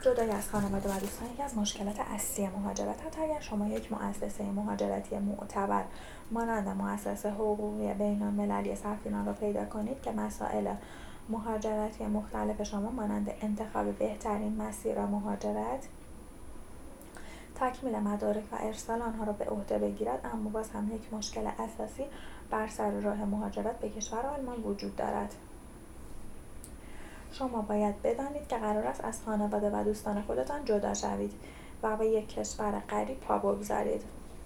جدای از خانواده و دوستان یکی از مشکلات اصلی مهاجرت. حتی اگر شما یک مؤسسه مهاجرتی معتبر مانند مؤسسه حقوقی بین‌المللی سفیران را پیدا کنید که مسائل مهاجرتی مختلف شما مانند انتخاب بهترین مسیر مهاجرت، تکمیل مدارک و ارسال آنها را به عهده بگیرد، اما باز هم یک مشکل اساسی بر سر راه مهاجرت به کشور آلمان وجود دارد. شما باید بدانید که قرار است از خانواده و دوستان خودتان جدا شوید و به یک کشور غریب پا بگذارید.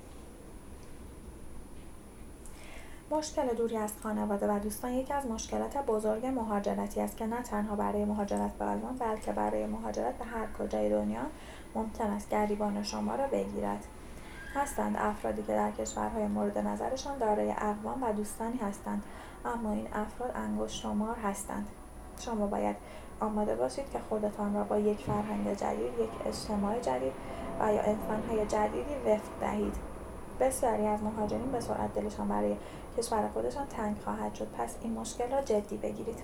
مشکل دوری از خانواده و دوستان یکی از مشکلات بزرگ مهاجرتی است که نه تنها برای مهاجرت به آلمان بلکه برای مهاجرت به هر کجای دنیا ممکن است گریبان شما را بگیرد. هستند افرادی که در کشورهای مورد نظرشان دارای اقوام و دوستانی هستند، اما این افراد انگشت شمار هستند. شما باید آماده باشید که خودتان را با یک فرهنگ جدید، یک اجتماع جدید و یا انسان‌های جدیدی وفق دهید. بسیاری از مهاجرین به سرعت دلشان برای کشور خودشان تنگ خواهد شد، پس این مشکل را جدی بگیرید.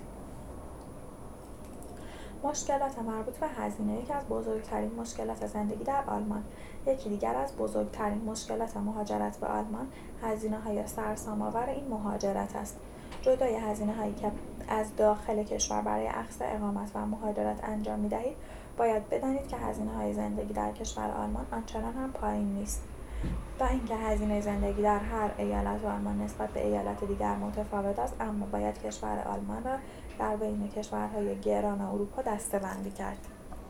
مشکلات مربوط به هزینه یکی از بزرگترین مشکلات زندگی در آلمان. یکی دیگر از بزرگترین مشکلات مهاجرت به آلمان هزینه‌های سرسام‌آور این مهاجرت است. جدای هزینه‌هایی که از داخل کشور برای اخذ اقامت و مهاجرت انجام می‌دهید، باید بدانید که هزینه‌های زندگی در کشور آلمان آنچنان هم پایین نیست. با اینکه هزینه زندگی در هر ایالت آلمان نسبت به ایالت دیگر متفاوت است، اما باید کشور آلمان را در بین کشورهای گران اروپا دسته‌بندی کرد.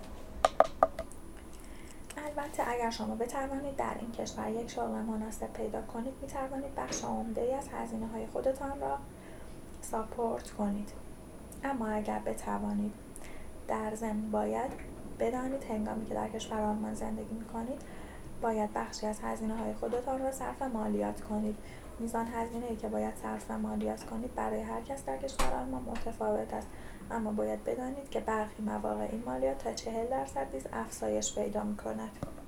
البته اگر شما بتوانید در این کشور یک شغل مناسب پیدا کنید، می‌توانید بخش عمده‌ای از هزینه‌های خودتان را ساپورت کنید. اما اگر بتوانید، در ضمن باید بدانید هنگامی که در کشور آلمان زندگی می‌کنید باید بخشی از هزینه‌های خودتان را صرف مالیات کنید. میزان هزینه‌ای که باید صرف مالیات کنید برای هر کس در کشور آلمان متفاوت است، اما باید بدانید که برخی مواقع این مالیات تا 40% نیز افزایش پیدا می‌کند.